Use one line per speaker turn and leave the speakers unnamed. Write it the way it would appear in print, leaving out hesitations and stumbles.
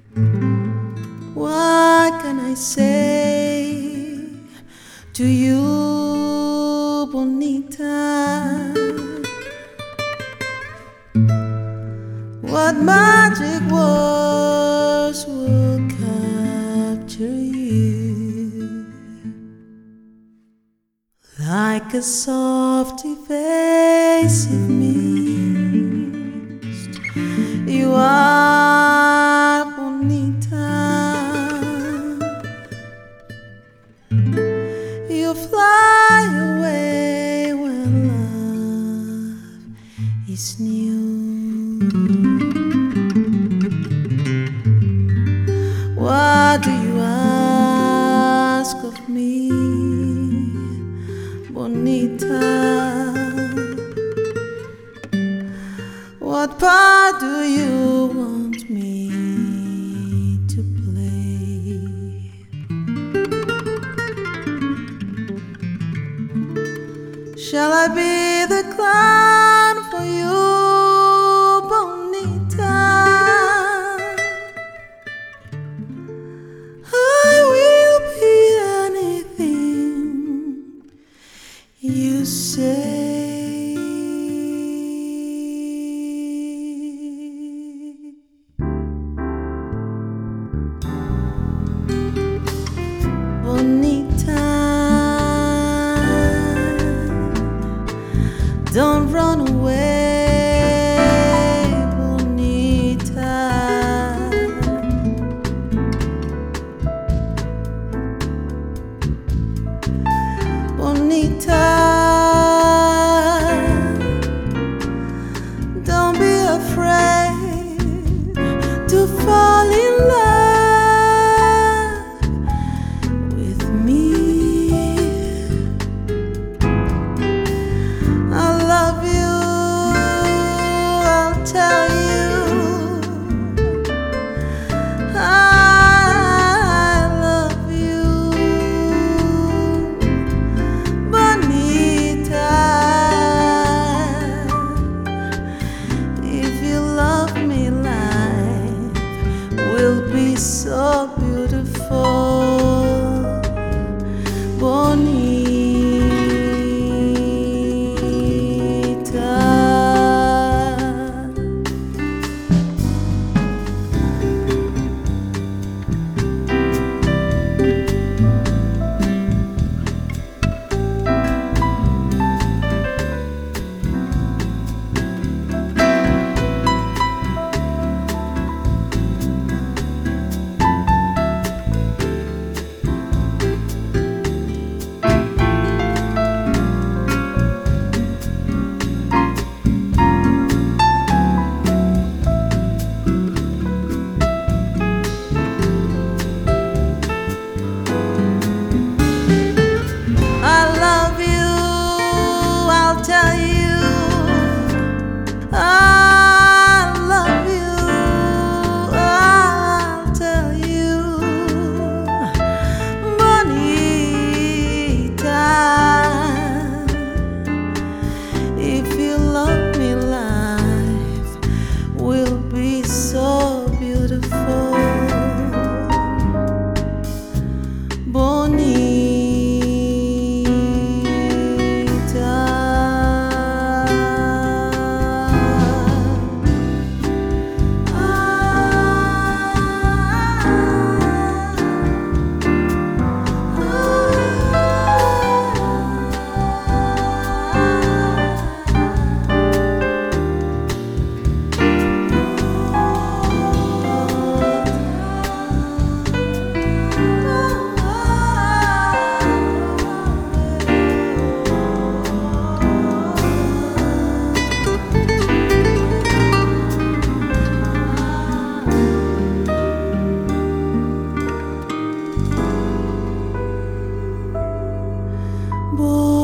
What can I say to you, Bonita? What magic words will capture you like a soft evasive mist? You are Bonita. You fly away when love is new. What do you ask of me, Bonita? What part do you want me to play? Shall I be the clown for you, Bonita? I will be anything you say. Bonita, don't run away, Bonita. Bonita, don't be afraid to fall in love with me. I love you, I'll tell you. I love you, Bonita. If you love me, life will be so beautiful, Bonita. Tell you I love you, I'll tell you, Bonita. If you love me, life will be so beautiful, Bonita. Boy.